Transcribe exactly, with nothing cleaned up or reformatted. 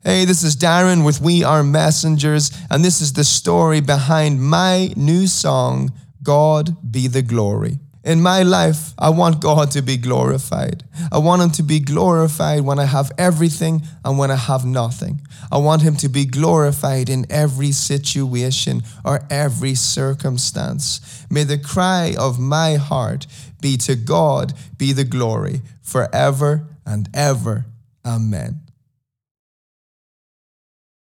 Hey, this is Darren with We Are Messengers, and this is the story behind my new song, God Be the Glory. In my life, I want God to be glorified. I want Him to be glorified when I have everything and when I have nothing. I want Him to be glorified in every situation or every circumstance. May the cry of my heart be to God be the glory forever and ever. Amen.